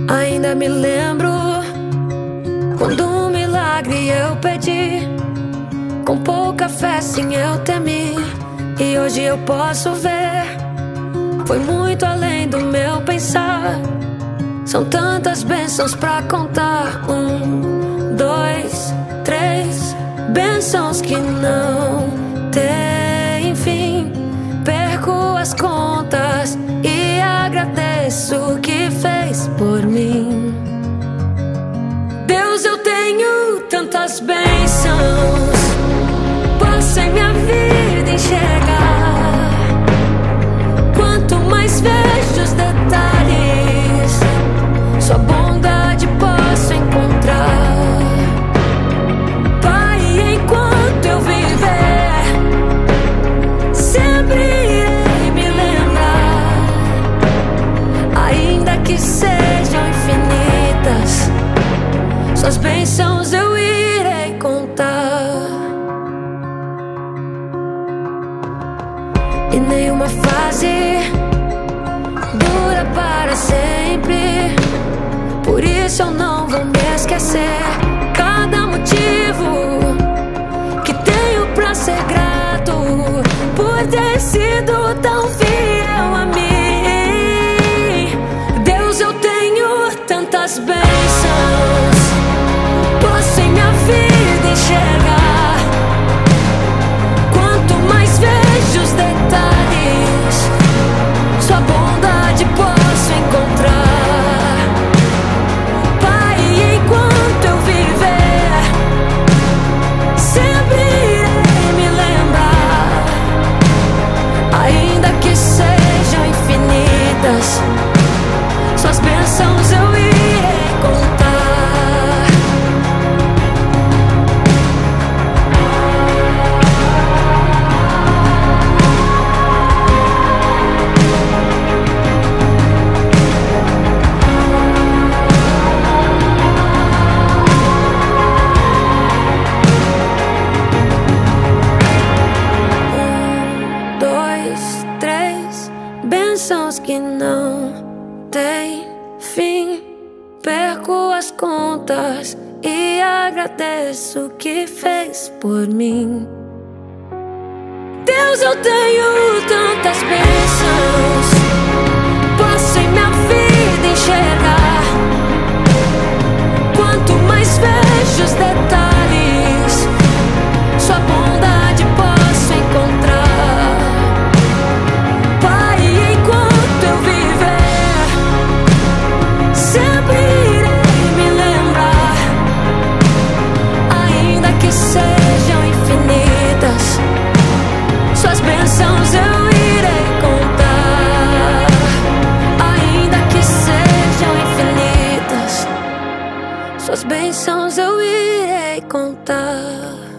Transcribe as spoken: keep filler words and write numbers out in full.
Ainda me lembro quando um milagre eu pedi, com pouca fé sim eu temi, e hoje eu posso ver, foi muito além do meu pensar. São tantas bênçãos pra contar. Um, dois, três bênçãos que não tem fim. Perco as contas e agradeço o que fez por mim. Deus, eu tenho tantas bênçãos, posso em minha vida enxergar. Quanto mais vejo os detalhes, sua bondade posso encontrar. Pai, enquanto eu viver, sempre irei me lembrar. Ainda que sejam infinitas, suas bênçãos eu irei contar. E nenhuma fase dura para sempre, por isso eu não vou me esquecer. Cada motivo que tenho pra ser grato, por ter sido tão fiel a mim. Deus, eu tenho tantas bênçãos, posso em minha vida enxergar. Quanto mais vejo os detalhes, sua bondade posso encontrar. Suas bênçãos eu irei contar. Um, dois, três bênçãos que não tem fim. Perco as contas e agradeço o que fez por mim. Deus, eu tenho tantas bênçãos, posso em minha vida enxergar. Quanto mais vejo os detalhes, sua bondade posso encontrar. Sejam infinitas, suas bênçãos eu irei contar. Ainda que sejam infinitas, suas bênçãos eu irei contar.